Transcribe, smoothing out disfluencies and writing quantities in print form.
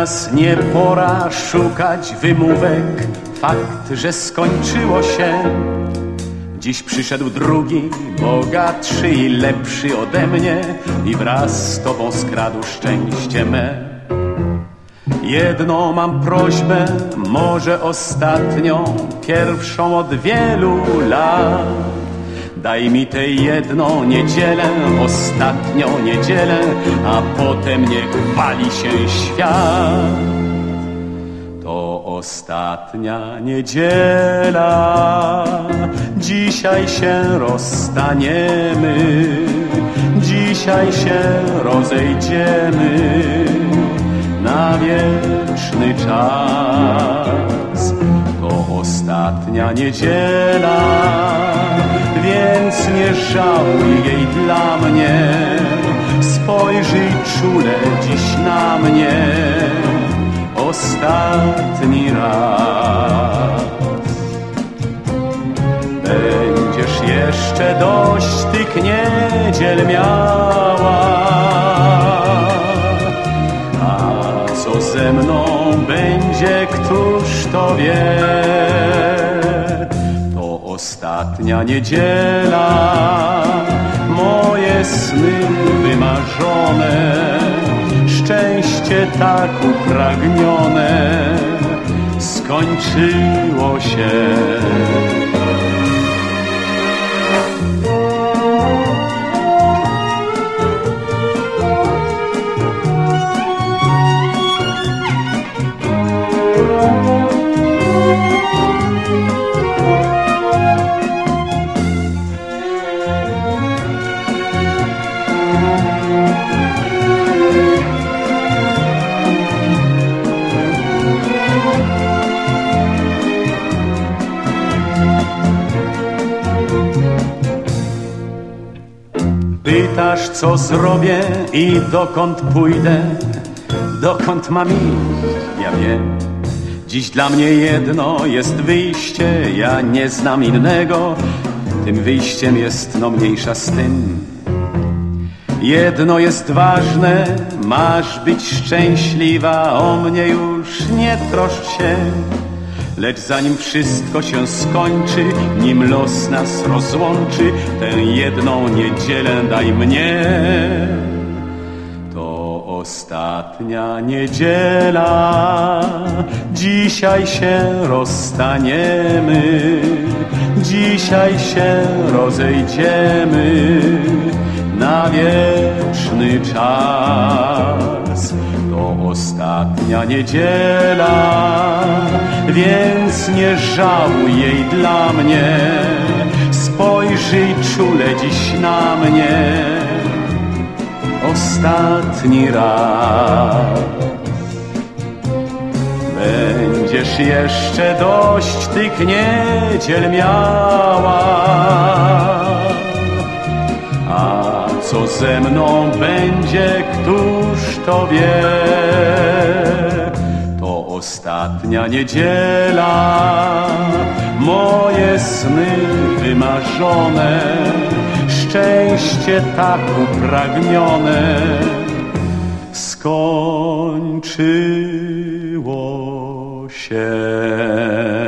Teraz nie pora szukać wymówek, fakt, że skończyło się. Dziś przyszedł drugi, bogatszy i lepszy ode mnie i wraz z tobą skradł szczęście me. Jedną mam prośbę, może ostatnią, pierwszą od wielu lat. Daj mi tę jedną niedzielę, ostatnią niedzielę, a potem niech wali się świat. To ostatnia niedziela, dzisiaj się rozstaniemy, dzisiaj się rozejdziemy na wieczny czas. To ostatnia niedziela, więc nie żałuj jej dla mnie. Spojrzyj czule dziś na mnie ostatni raz. Będziesz jeszcze dość tych niedziel miała, a co ze mną będzie, któż to wie? Ostatnia niedziela, moje sny wymarzone, szczęście tak upragnione skończyło się. Pytasz, co zrobię i dokąd pójdę, dokąd mam iść, ja wiem. Dziś dla mnie jedno jest wyjście, ja nie znam innego. Tym wyjściem jest no mniejsza z tym. Jedno jest ważne, masz być szczęśliwa, o mnie już nie troszcz się. Lecz zanim wszystko się skończy, nim los nas rozłączy, tę jedną niedzielę daj mnie. To ostatnia niedziela, dzisiaj się rozstaniemy, dzisiaj się rozejdziemy na wieczny czas. To ostatnia niedziela, więc nie żałuj jej dla mnie. Spojrzyj czule dziś na mnie ostatni raz. Będziesz jeszcze dość tych niedziel miała, a co ze mną będzie, któż to wie? To ostatnia niedziela, moje sny wymarzone, szczęście tak upragnione skończyło się.